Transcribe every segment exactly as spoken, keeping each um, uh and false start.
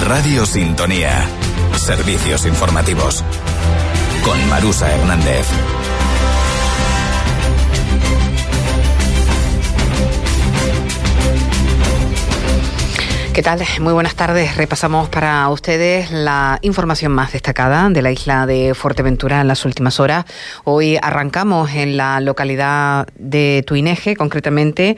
Radio Sintonía. Servicios informativos. Con Marusa Hernández. ¿Qué tal? Muy buenas tardes. Repasamos para ustedes la información más destacada de la isla de Fuerteventura en las últimas horas. Hoy arrancamos en la localidad de Tuineje, concretamente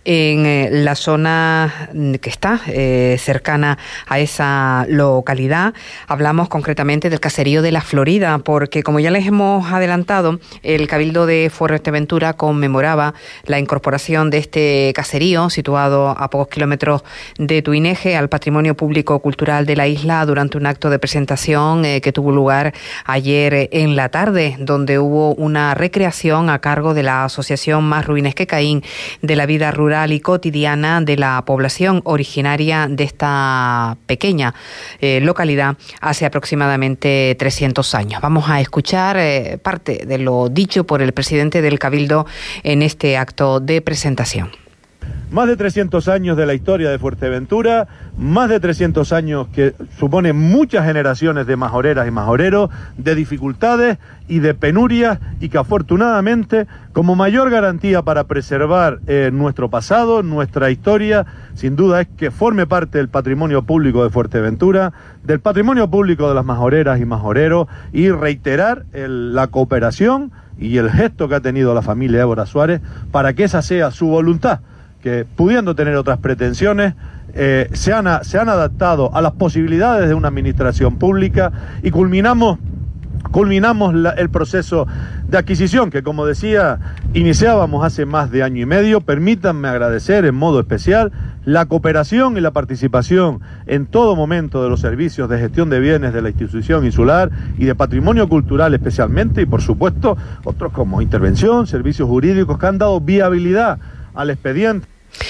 en la zona que está eh, cercana a esa localidad. Hablamos concretamente del caserío de La Florida, porque como ya les hemos adelantado, el Cabildo de Fuerteventura conmemoraba la incorporación de este caserío, situado a pocos kilómetros de Tuineje, al patrimonio público cultural de la isla durante un acto de presentación eh, que tuvo lugar ayer en la tarde, donde hubo una recreación a cargo de la asociación Más Ruines que Caín de la vida rural y cotidiana de la población originaria de esta pequeña eh, localidad hace aproximadamente trescientos años. Vamos a escuchar eh, parte de lo dicho por el presidente del Cabildo en este acto de presentación. Más de trescientos años de la historia de Fuerteventura, más de trescientos años que supone muchas generaciones de majoreras y majoreros, de dificultades y de penurias, y que afortunadamente, como mayor garantía para preservar eh, nuestro pasado, nuestra historia, sin duda es que forme parte del patrimonio público de Fuerteventura, del patrimonio público de las majoreras y majoreros, y reiterar el, la cooperación y el gesto que ha tenido la familia Évora Suárez para que esa sea su voluntad, que pudiendo tener otras pretensiones, eh, se, han, se han adaptado a las posibilidades de una administración pública, y culminamos, culminamos la, el proceso de adquisición que, como decía, iniciábamos hace más de año y medio. Permítanme agradecer en modo especial la cooperación y la participación en todo momento de los servicios de gestión de bienes de la institución insular y de patrimonio cultural especialmente, y por supuesto otros como intervención, servicios jurídicos que han dado viabilidad al expediente.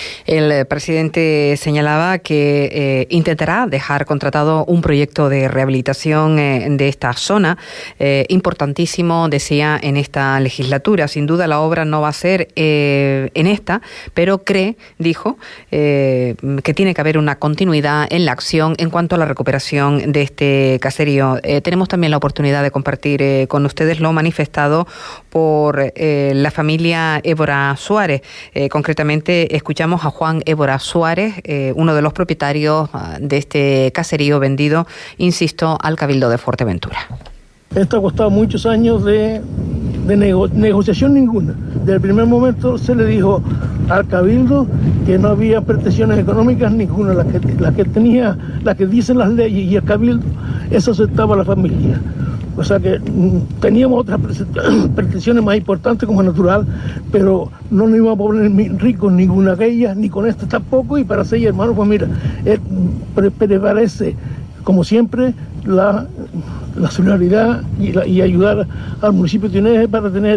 El presidente señalaba que eh, intentará dejar contratado un proyecto de rehabilitación eh, de esta zona, eh, importantísimo, decía, en esta legislatura. Sin duda la obra no va a ser eh, en esta, pero cree, dijo, eh, que tiene que haber una continuidad en la acción en cuanto a la recuperación de este caserío. Eh, tenemos también la oportunidad de compartir eh, con ustedes lo manifestado por eh, la familia Évora Suárez. Eh, concretamente, escuchamos a Juan Évora Suárez, eh, uno de los propietarios uh, de este caserío vendido, insisto, al Cabildo de Fuerteventura. Esto ha costado muchos años de, de nego, negociación ninguna. Desde el primer momento se le dijo al Cabildo que no había pretensiones económicas ninguna. Las que, las que tenía, las que dicen las leyes y el Cabildo, eso aceptaba la familia. O sea que mm, teníamos otras pretensiones más importantes como natural, pero no nos íbamos a poner ricos ninguna de ellas, ni con esta tampoco, y para seis hermanos, pues mira, eh, pre prevalece, como siempre, la, la solidaridad y, la, y ayudar al municipio de Tuineje para tener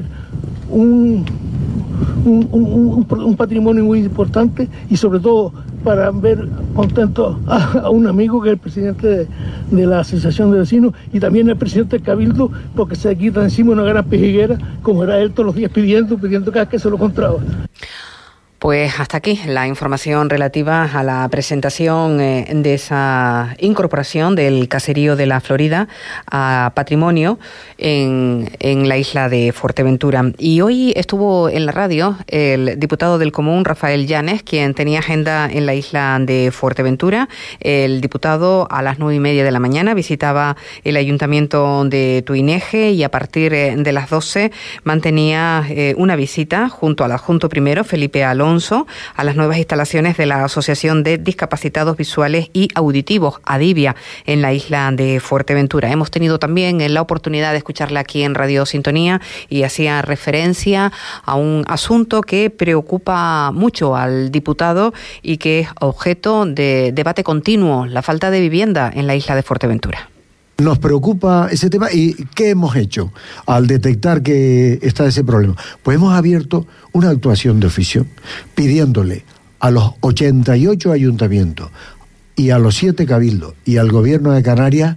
un, un, un, un, un patrimonio muy importante, y sobre todo para ver contento a, a un amigo que es el presidente de, de la Asociación de Vecinos, y también el presidente del Cabildo, porque se quita encima una gran pejiguera, como era él todos los días pidiendo, pidiendo cada vez que se lo encontraba. Pues hasta aquí la información relativa a la presentación eh, de esa incorporación del caserío de La Florida a patrimonio en, en la isla de Fuerteventura. Y hoy estuvo en la radio el diputado del Común, Rafael Llanes, quien tenía agenda en la isla de Fuerteventura. El diputado a las nueve y media de la mañana visitaba el ayuntamiento de Tuineje, y a partir de las doce mantenía eh, una visita junto al adjunto primero, Felipe Alonso, a las nuevas instalaciones de la Asociación de Discapacitados Visuales y Auditivos, ADIVIA, en la isla de Fuerteventura. Hemos tenido también la oportunidad de escucharla aquí en Radio Sintonía, y hacía referencia a un asunto que preocupa mucho al diputado y que es objeto de debate continuo: la falta de vivienda en la isla de Fuerteventura. Nos preocupa ese tema. ¿Y qué hemos hecho al detectar que está ese problema? Pues hemos abierto una actuación de oficio pidiéndole a los ochenta y ocho ayuntamientos y a los siete cabildos y al gobierno de Canarias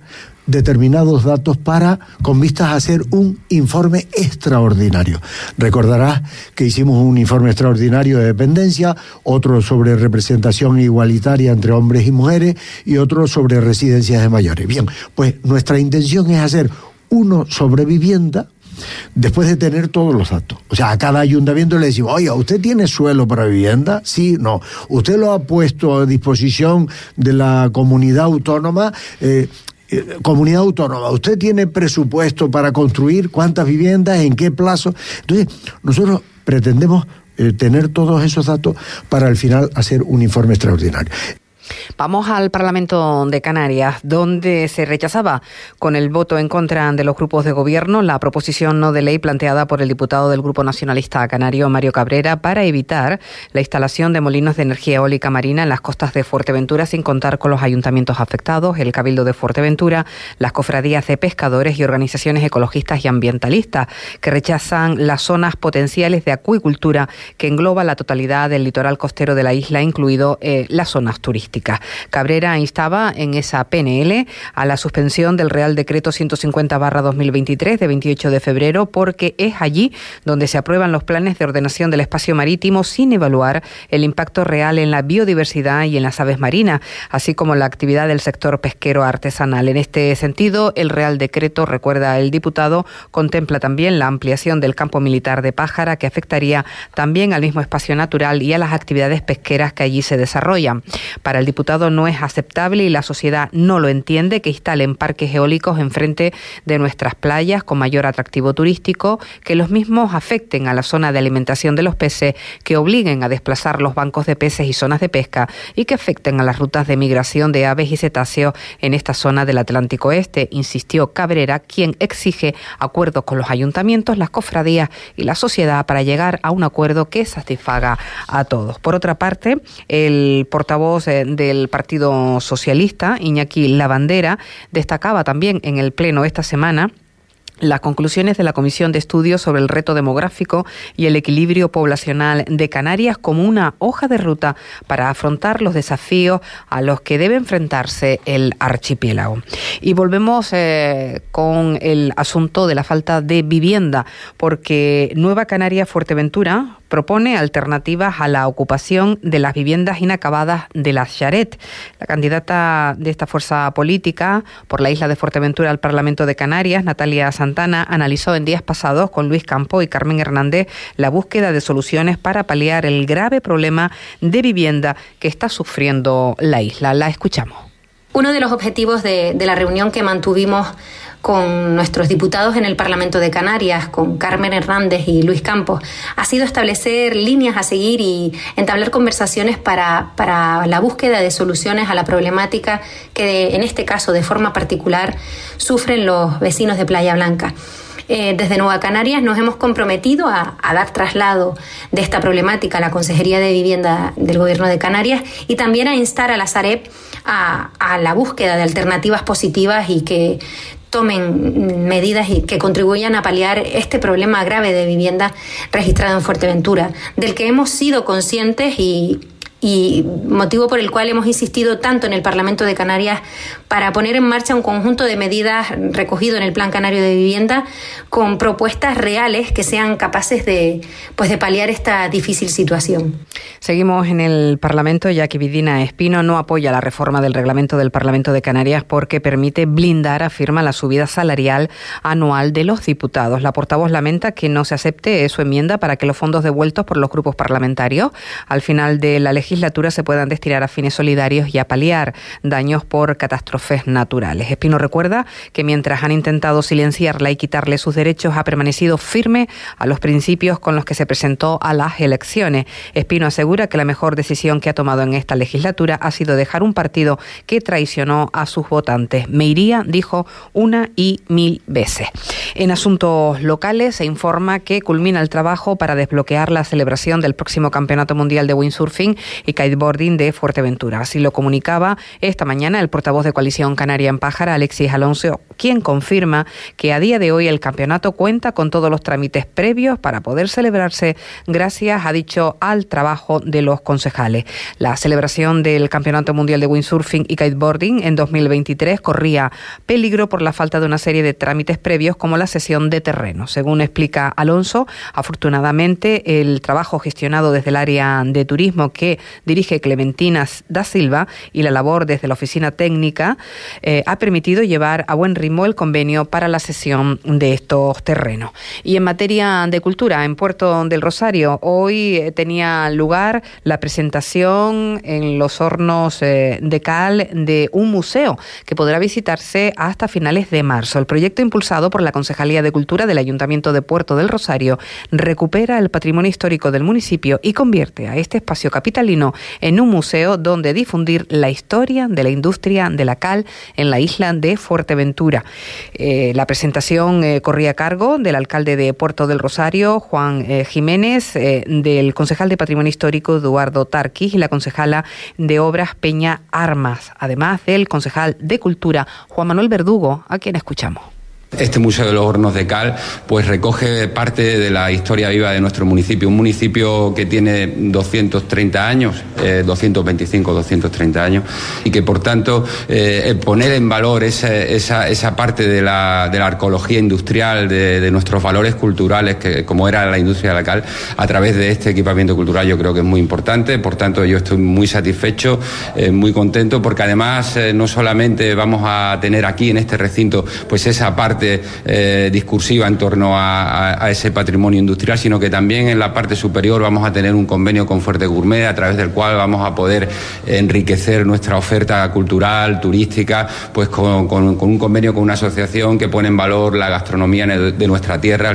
determinados datos para, con vistas a hacer un informe extraordinario. Recordarás que hicimos un informe extraordinario de dependencia, otro sobre representación igualitaria entre hombres y mujeres y otro sobre residencias de mayores. Bien, pues nuestra intención es hacer uno sobre vivienda, después de tener todos los datos. O sea, a cada ayuntamiento le decimos, oiga, ¿usted tiene suelo para vivienda? Sí, no. ¿Usted lo ha puesto a disposición de la comunidad autónoma? Eh, eh, comunidad autónoma, ¿usted tiene presupuesto para construir cuántas viviendas, en qué plazo? Entonces, nosotros pretendemos eh, tener todos esos datos para al final hacer un informe extraordinario. Vamos al Parlamento de Canarias, donde se rechazaba con el voto en contra de los grupos de gobierno la proposición no de ley planteada por el diputado del Grupo Nacionalista Canario, Mario Cabrera, para evitar la instalación de molinos de energía eólica marina en las costas de Fuerteventura sin contar con los ayuntamientos afectados, el Cabildo de Fuerteventura, las cofradías de pescadores y organizaciones ecologistas y ambientalistas, que rechazan las zonas potenciales de acuicultura que engloba la totalidad del litoral costero de la isla, incluido eh, las zonas turísticas. Cabrera instaba en esa P N L a la suspensión del Real Decreto ciento cincuenta barra dos mil veintitrés de veintiocho de febrero porque es allí donde se aprueban los planes de ordenación del espacio marítimo sin evaluar el impacto real en la biodiversidad y en las aves marinas, así como la actividad del sector pesquero artesanal. En este sentido, el Real Decreto, recuerda el diputado, contempla también la ampliación del campo militar de Pájara, que afectaría también al mismo espacio natural y a las actividades pesqueras que allí se desarrollan. Para el diputado no es aceptable y la sociedad no lo entiende que instalen parques eólicos enfrente de nuestras playas con mayor atractivo turístico, que los mismos afecten a la zona de alimentación de los peces, que obliguen a desplazar los bancos de peces y zonas de pesca y que afecten a las rutas de migración de aves y cetáceos en esta zona del Atlántico Este, insistió Cabrera, quien exige acuerdos con los ayuntamientos, las cofradías y la sociedad para llegar a un acuerdo que satisfaga a todos. Por otra parte, el portavoz del Partido Socialista, Iñaki Lavandera, destacaba también en el Pleno esta semana las conclusiones de la Comisión de Estudios sobre el Reto Demográfico y el Equilibrio Poblacional de Canarias como una hoja de ruta para afrontar los desafíos a los que debe enfrentarse el archipiélago. Y volvemos eh, con el asunto de la falta de vivienda, porque Nueva Canarias Fuerteventura propone alternativas a la ocupación de las viviendas inacabadas de la Xaret. La candidata de esta fuerza política por la isla de Fuerteventura al Parlamento de Canarias, Natalia Santana, analizó en días pasados con Luis Campo y Carmen Hernández la búsqueda de soluciones para paliar el grave problema de vivienda que está sufriendo la isla. La escuchamos. Uno de los objetivos de, de la reunión que mantuvimos con nuestros diputados en el Parlamento de Canarias, con Carmen Hernández y Luis Campos, ha sido establecer líneas a seguir y entablar conversaciones para, para la búsqueda de soluciones a la problemática que, de, en este caso, de forma particular, sufren los vecinos de Playa Blanca. Eh, desde Nueva Canarias nos hemos comprometido a, a dar traslado de esta problemática a la Consejería de Vivienda del Gobierno de Canarias y también a instar a la Sareb a, a la búsqueda de alternativas positivas y que tomen medidas y que contribuyan a paliar este problema grave de vivienda registrado en Fuerteventura, del que hemos sido conscientes y y motivo por el cual hemos insistido tanto en el Parlamento de Canarias para poner en marcha un conjunto de medidas recogido en el Plan Canario de Vivienda con propuestas reales que sean capaces de, pues, de paliar esta difícil situación. Seguimos en el Parlamento, ya que Vidina Espino no apoya la reforma del reglamento del Parlamento de Canarias porque permite blindar, afirma, la subida salarial anual de los diputados. La portavoz lamenta que no se acepte su enmienda para que los fondos devueltos por los grupos parlamentarios al final de la legislatura legislatura se puedan destinar a fines solidarios y a paliar daños por catástrofes naturales. Espino recuerda que mientras han intentado silenciarla y quitarle sus derechos, ha permanecido firme a los principios con los que se presentó a las elecciones. Espino asegura que la mejor decisión que ha tomado en esta legislatura ha sido dejar un partido que traicionó a sus votantes. Me iría, dijo, una y mil veces. En asuntos locales se informa que culmina el trabajo para desbloquear la celebración del próximo Campeonato Mundial de Windsurfing y Kiteboarding de Fuerteventura. Así lo comunicaba esta mañana el portavoz de Coalición Canaria en Pájara, Alexis Alonso, quien confirma que a día de hoy el campeonato cuenta con todos los trámites previos para poder celebrarse gracias, ha dicho, al trabajo de los concejales. La celebración del Campeonato Mundial de Windsurfing y Kiteboarding en dos mil veintitrés corría peligro por la falta de una serie de trámites previos como la cesión de terreno. Según explica Alonso, afortunadamente el trabajo gestionado desde el área de turismo que dirige Clementina da Silva y la labor desde la oficina técnica eh, ha permitido llevar a buen ritmo el convenio para la cesión de estos terrenos. Y en materia de cultura, en Puerto del Rosario, hoy eh, tenía lugar la presentación en los hornos eh, de cal de un museo que podrá visitarse hasta finales de marzo. El proyecto, impulsado por la Concejalía de Cultura del Ayuntamiento de Puerto del Rosario, recupera el patrimonio histórico del municipio y convierte a este espacio capitalino en un museo donde difundir la historia de la industria de la cal en la isla de Fuerteventura. Eh, la presentación eh, corría a cargo del alcalde de Puerto del Rosario, Juan eh, Jiménez, eh, del concejal de Patrimonio Histórico, Eduardo Tarquis, y la concejala de Obras, Peña Armas, además del concejal de Cultura, Juan Manuel Verdugo, a quien escuchamos. Este Museo de los Hornos de Cal pues recoge parte de la historia viva de nuestro municipio, un municipio que tiene doscientos treinta años, eh, doscientos veinticinco, doscientos treinta años, y que por tanto eh, poner en valor esa, esa, esa parte de la, de la arqueología industrial, de, de nuestros valores culturales, que como era la industria de la cal, a través de este equipamiento cultural, yo creo que es muy importante. Por tanto, yo estoy muy satisfecho, eh, muy contento, porque además eh, no solamente vamos a tener aquí en este recinto pues esa parte Eh, discursiva en torno a, a, a ese patrimonio industrial, sino que también en la parte superior vamos a tener un convenio con Fuerte Gourmet, a través del cual vamos a poder enriquecer nuestra oferta cultural, turística, pues con, con, con un convenio con una asociación que pone en valor la gastronomía de nuestra tierra.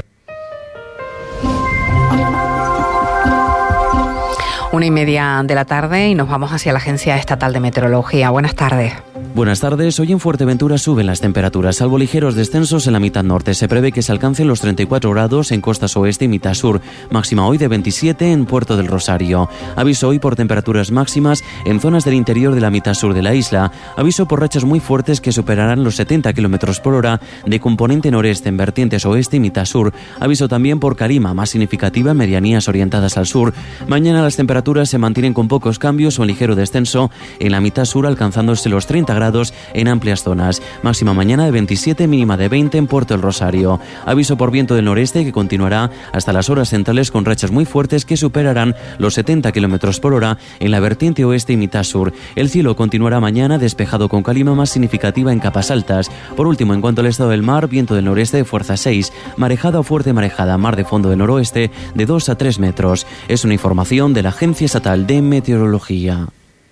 Una y media de la tarde y nos vamos hacia la Agencia Estatal de Meteorología. Buenas tardes. Buenas tardes. Hoy en Fuerteventura suben las temperaturas, salvo ligeros descensos en la mitad norte. Se prevé que se alcancen los treinta y cuatro grados en costas oeste y mitad sur. Máxima hoy de veintisiete en Puerto del Rosario. Aviso hoy por temperaturas máximas en zonas del interior de la mitad sur de la isla. Aviso por rachas muy fuertes que superarán los setenta kilómetros por hora de componente noreste en vertientes oeste y mitad sur. Aviso también por calima más significativa en medianías orientadas al sur. Mañana las temperaturas se mantienen con pocos cambios o en ligero descenso en la mitad sur, alcanzándose los treinta grados en amplias zonas. Máxima mañana de veintisiete, mínima de veinte en Puerto del Rosario. Aviso por viento del noreste que continuará hasta las horas centrales con rachas muy fuertes que superarán los setenta kilómetros por hora en la vertiente oeste y mitad sur. El cielo continuará mañana despejado con calima más significativa en capas altas. Por último, en cuanto al estado del mar, viento del noreste de fuerza seis, marejada o fuerte marejada, mar de fondo del noroeste de dos a tres metros. Es una información de la Agencia Estatal de Meteorología.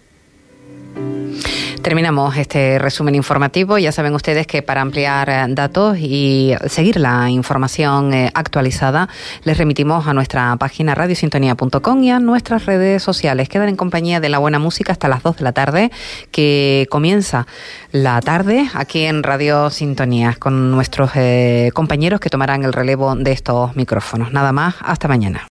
Terminamos este resumen informativo. Ya saben ustedes que para ampliar datos y seguir la información actualizada, les remitimos a nuestra página radio sintonía punto com y a nuestras redes sociales. Quedan en compañía de la buena música hasta las dos de la tarde, que comienza la tarde aquí en Radio Sintonía con nuestros eh, compañeros que tomarán el relevo de estos micrófonos. Nada más, hasta mañana.